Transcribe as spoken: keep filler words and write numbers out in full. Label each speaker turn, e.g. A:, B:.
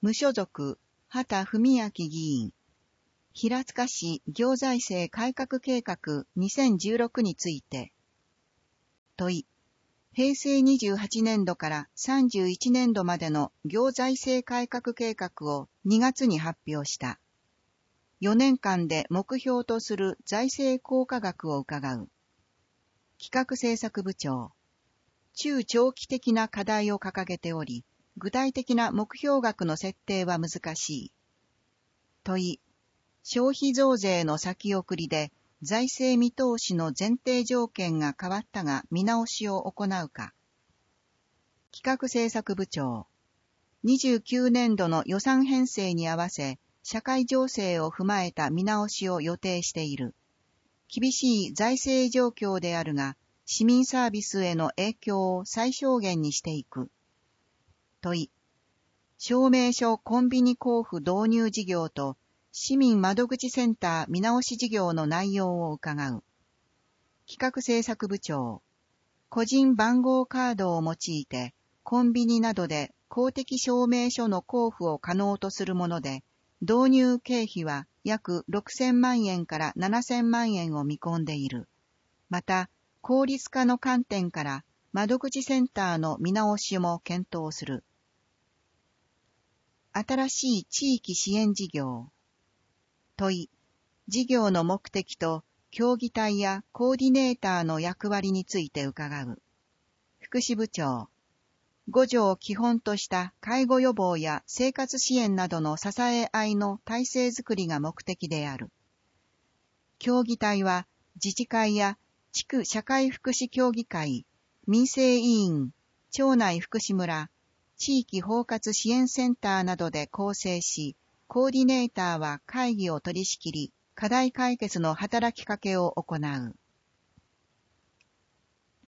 A: 無所属、畑文明議員。平塚市行財政改革計画にせんじゅうろくについて。問い。平成にじゅうはちねんどからさんじゅういちねんどまでの行財政改革計画をにがつに発表した。よねんかんで目標とする財政効果額を伺う。企画政策部長。中長期的な課題を掲げており、具体的な目標額の設定は難しい。問い。消費増税の先送りで財政見通しの前提条件が変わったが見直しを行うか。企画政策部長。にじゅうきゅうねんどの予算編成に合わせ、社会情勢を踏まえた見直しを予定している。厳しい財政状況であるが、市民サービスへの影響を最小限にしていく。問い。証明書コンビニ交付導入事業と市民窓口センター見直し事業の内容を伺う。企画政策部長。個人番号カードを用いて、コンビニなどで公的証明書の交付を可能とするもので、導入経費は約ろくせんまんえんからななせんまんえんを見込んでいる。また、効率化の観点から窓口センターの見直しも検討する。新しい地域支援事業。問い。事業の目的と協議体やコーディネーターの役割について伺う。福祉部長。五条を基本とした介護予防や生活支援などの支え合いの体制づくりが目的である。協議体は自治会や地区社会福祉協議会、民生委員、町内福祉村、地域包括支援センターなどで構成し、コーディネーターは会議を取り仕切り、課題解決の働きかけを行う。